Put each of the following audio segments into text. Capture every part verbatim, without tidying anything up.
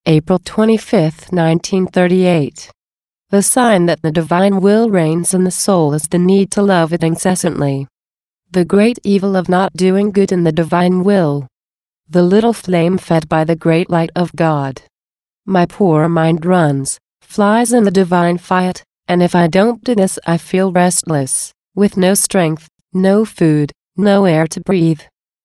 April twenty-fifth, nineteen thirty-eight. The sign that the divine will reigns in the soul is the need to love it incessantly. The great evil of not doing good in the divine will. The little flame fed by the great light of God. My poor mind runs, flies in the divine fiat, and if I don't do this I feel restless, with no strength, no food, no air to breathe.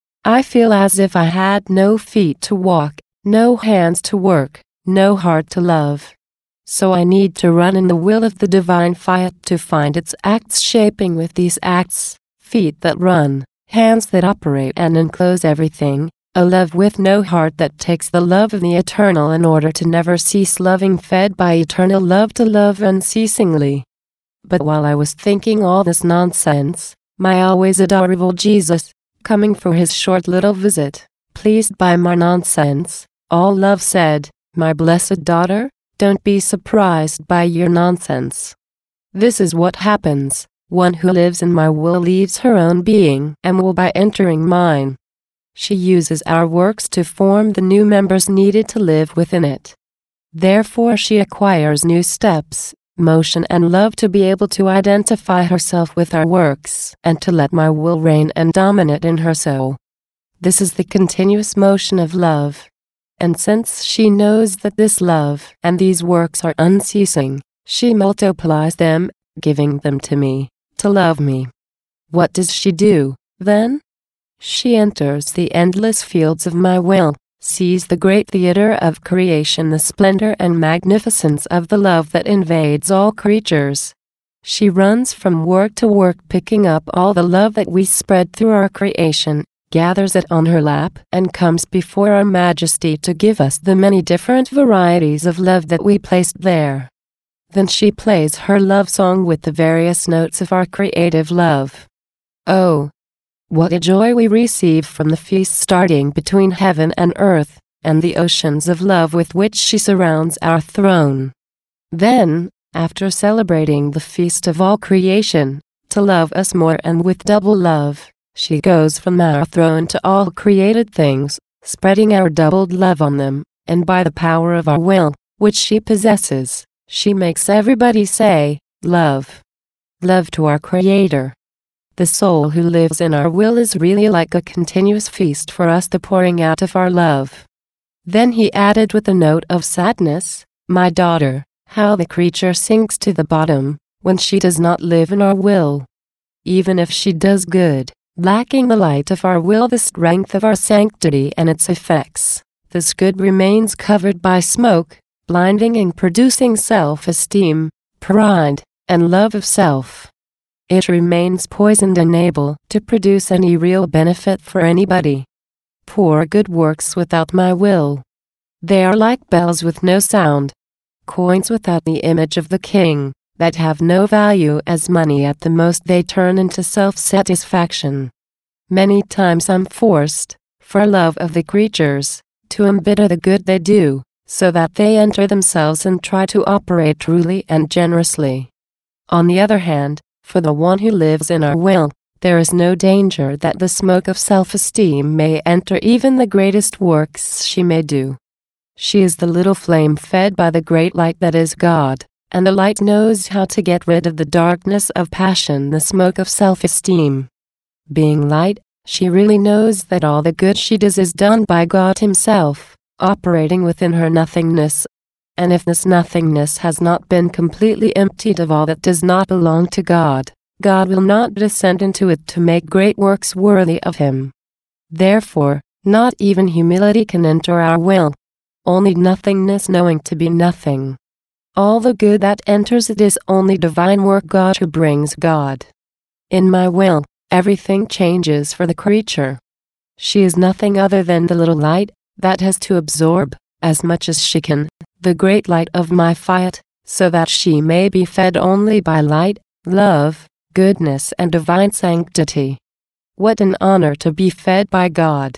I feel as if I had no feet to walk, no hands to work, no heart to love. So I need to run in the will of the divine fiat to find its acts shaping with these acts, feet that run, hands that operate and enclose everything, a love with no heart that takes the love of the eternal in order to never cease loving, fed by eternal love to love unceasingly. But while I was thinking all this nonsense, my always adorable Jesus, coming for his short little visit, pleased by my nonsense, all love said, "My blessed daughter, don't be surprised by your nonsense. This is what happens. One who lives in my will leaves her own being and will by entering mine. She uses our works to form the new members needed to live within it. Therefore she acquires new steps, motion and love to be able to identify herself with our works and to let my will reign and dominate in her soul. This is the continuous motion of love. And since she knows that this love and these works are unceasing, she multiplies them, giving them to me, to love me. What does she do, then? She enters the endless fields of my will, sees the great theater of creation, the splendor and magnificence of the love that invades all creatures. She runs from work to work picking up all the love that we spread through our creation, gathers it on her lap and comes before our Majesty to give us the many different varieties of love that we placed there. Then she plays her love song with the various notes of our creative love. Oh, what a joy we receive from the feast starting between heaven and earth, and the oceans of love with which she surrounds our throne. Then, after celebrating the feast of all creation, to love us more and with double love, she goes from our throne to all created things, spreading our doubled love on them, and by the power of our will, which she possesses, she makes everybody say, "Love." Love to our Creator. The soul who lives in our will is really like a continuous feast for us, the pouring out of our love. Then he added with a note of sadness, "My daughter, how the creature sinks to the bottom, when she does not live in our will. Even if she does good, lacking the light of our will, the strength of our sanctity and its effects, this good remains covered by smoke, blinding and producing self-esteem, pride, and love of self. It remains poisoned and unable to produce any real benefit for anybody. Poor good works without my will. They are like bells with no sound, coins without the image of the king, that have no value as money. At the most they turn into self-satisfaction. Many times I'm forced, for love of the creatures, to embitter the good they do, so that they enter themselves and try to operate truly and generously. On the other hand, for the one who lives in our will, there is no danger that the smoke of self-esteem may enter even the greatest works she may do. She is the little flame fed by the great light that is God, and the light knows how to get rid of the darkness of passion, the smoke of self-esteem. Being light, she really knows that all the good she does is done by God Himself, operating within her nothingness. And if this nothingness has not been completely emptied of all that does not belong to God, God will not descend into it to make great works worthy of Him. Therefore, not even humility can enter our will. Only nothingness, knowing to be nothing. All the good that enters it is only divine work, God who brings God. In my will, everything changes for the creature. She is nothing other than the little light that has to absorb, as much as she can, the great light of my fiat, so that she may be fed only by light, love, goodness and divine sanctity. What an honor to be fed by God!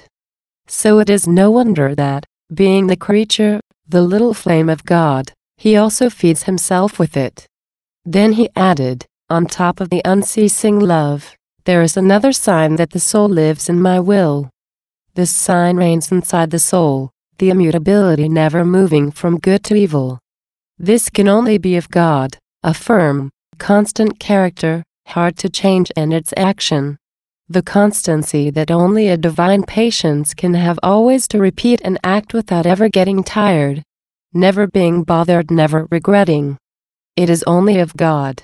So it is no wonder that, being the creature, the little flame of God, he also feeds himself with it. Then he added, on top of the unceasing love, there is another sign that the soul lives in my will. This sign reigns inside the soul, the immutability never moving from good to evil. This can only be of God, a firm, constant character, hard to change in its action. The constancy that only a divine patience can have, always to repeat and act without ever getting tired, never being bothered, never regretting. It is only of God.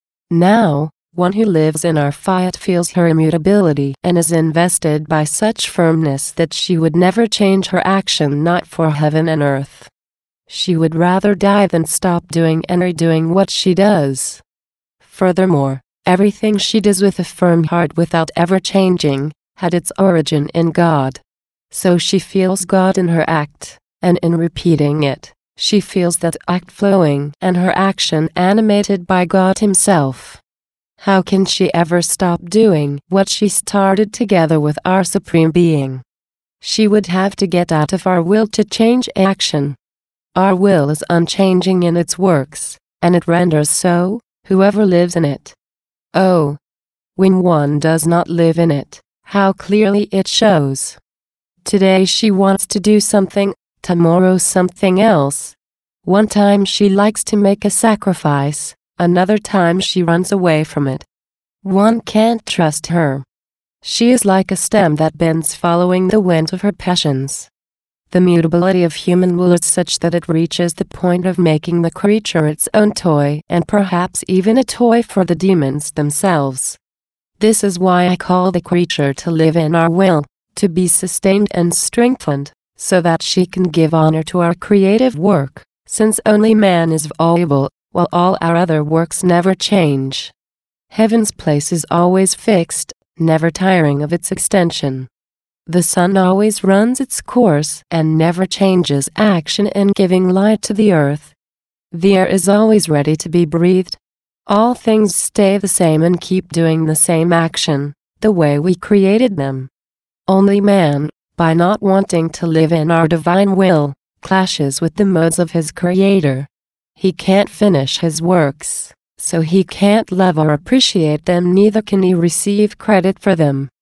Now, one who lives in our fiat feels her immutability and is invested by such firmness that she would never change her action, not for heaven and earth. She would rather die than stop doing and redoing what she does. Furthermore, everything she does with a firm heart without ever changing, had its origin in God. So she feels God in her act, and in repeating it, she feels that act flowing and her action animated by God Himself. How can she ever stop doing what she started together with our Supreme Being? She would have to get out of our will to change action. Our will is unchanging in its works, and it renders so, whoever lives in it. Oh, when one does not live in it, how clearly it shows. Today she wants to do something, tomorrow something else. One time she likes to make a sacrifice, another time she runs away from it. One can't trust her. She is like a stem that bends following the wind of her passions. The mutability of human will is such that it reaches the point of making the creature its own toy, and perhaps even a toy for the demons themselves. This is why I call the creature to live in our will, to be sustained and strengthened, so that she can give honor to our creative work, since only man is voluble, while all our other works never change. Heaven's place is always fixed, never tiring of its extension. The sun always runs its course and never changes action in giving light to the earth. The air is always ready to be breathed. All things stay the same and keep doing the same action, the way we created them. Only man, by not wanting to live in our divine will, clashes with the modes of his Creator. He can't finish his works, so he can't love or appreciate them, neither can he receive credit for them.